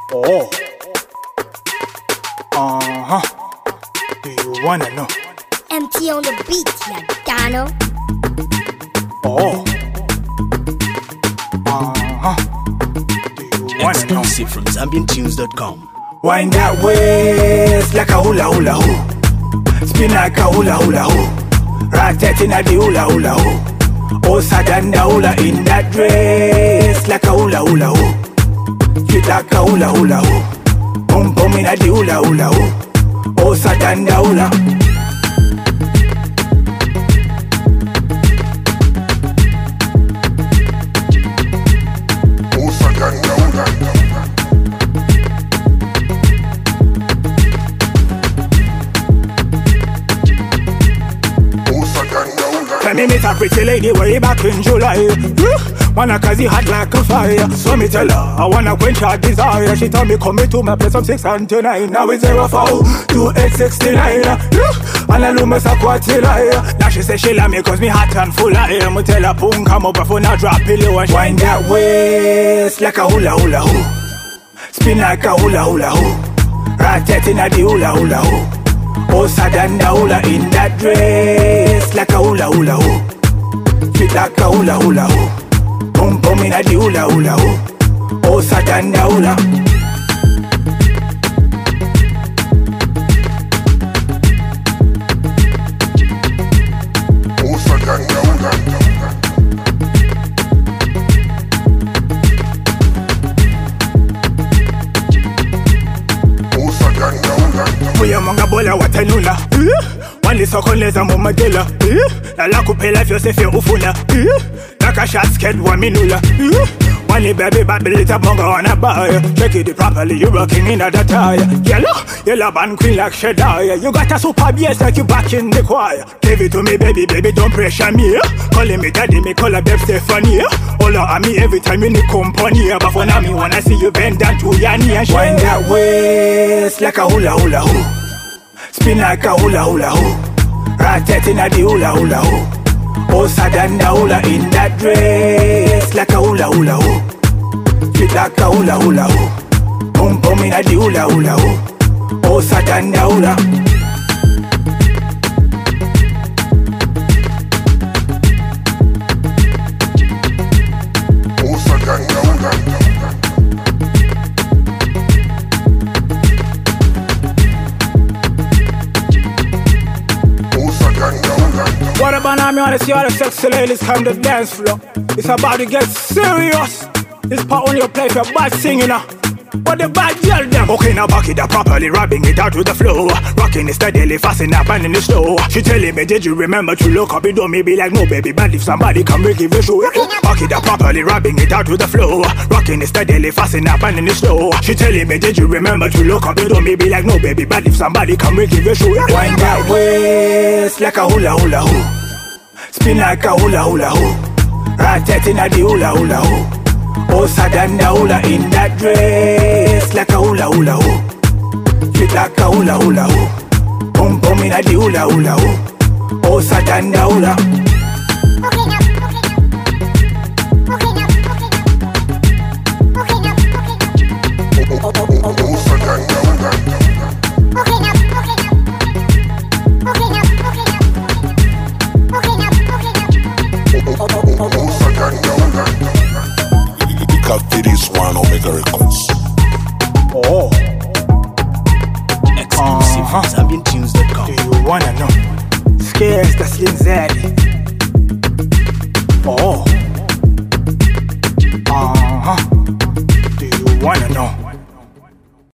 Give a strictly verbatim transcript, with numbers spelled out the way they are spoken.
Oh. Uh-huh. Do you wanna know? M T on the beat, ya Dano. Oh. Uh-huh. Do you wanna know? Exclusive from Zambian Tunes dot com. Wind that waist like a hula hula hoo. Spin like a hula hula hoo. Rat-tat inna the hula hula hoo. Oh, Sadanda hula in that dress like a hula hula hoo. Fit like a hula hula hoo. Boom boom inna the hula hula hoo. Oh, Sadanda hula. Oh, Sadanda hula. Let me meet a pretty lady way back in July. Wanna cause he hot like a fire. So me tell her, I wanna quench her desire. She told me come me to my place from six and to nine. Now it's zero four, two eight sixty-nine. And I know me sa quartile. Now she say she love me cause me hot and full of air. Me tell her boom come up before now drop below. And wind that waist like a hula hula hoo. Spin like a hula hula hoo. Rat-tat inna the hula hula hoo. Oh, Sadanda hula in that dress like a hula hula hoo. Fit like a hula hula hoo. Boom boom inna the hula hula hoo. Oh, Sadanda hula. Oh, Sadanda hula. We among a bola watanula. Wali sokoneza mumadela. Nala kupela fyose fye ufuna. Naka shot sked wa minula. Wali baby babylita bonga wana buy. Check it properly, you rocking in a attire. Yellow, yellow band queen like Shedaya. You got a super bass like you back in the choir. Give it to me baby, baby don't pressure me. Calling me daddy, me call her Beb Stephanie. All of me every time you need company. But for now me wanna see you bend down to your knee and wind that waist like a hula hula hoo. Spin like a hula hula hoo. Rat-tat inna the hula hula hoo. Oh, Sadanda hula in that dress like a hula hula hoo. Fit like a hula hula hoo. Boom boom inna the hula hula hoo. Oh, Sadanda hula. Oh, Sadanda hula. What about now? Me wanna see all the sexy ladies come to the dance floor. It's about to get serious. This part on your play for bad singing now. What the bad girl them? Okay, now back it up properly, rubbing it out to the floor. Rocking it steadily, fasten up and in the store. She telling me, did you remember to look up? It don't me be like, no baby, but if somebody come, we give you a show. Back it up properly, rubbing it out to the floor. Rocking it steadily, fasten up and in the store. She telling me, did you remember to look up? It don't me be like, no baby, but if somebody come, we give you a show. Wind that waist like a hula hula hoo. Spin like a hula hula hoo. Rat-tat inna the hula hula hoo. Oh, Sadanda hula in that dress like a hula hula hoo. Fit like a hula hula hoo. Boom boom inna the hula hula hoo. Oh, Sadanda hula. Oh, Sadanda hula. This one Omega Records. Oh. Exclusive Uh-huh. from Zambian Tunes dot com. Do you wanna know? Scares the Slim Zaddy. Oh.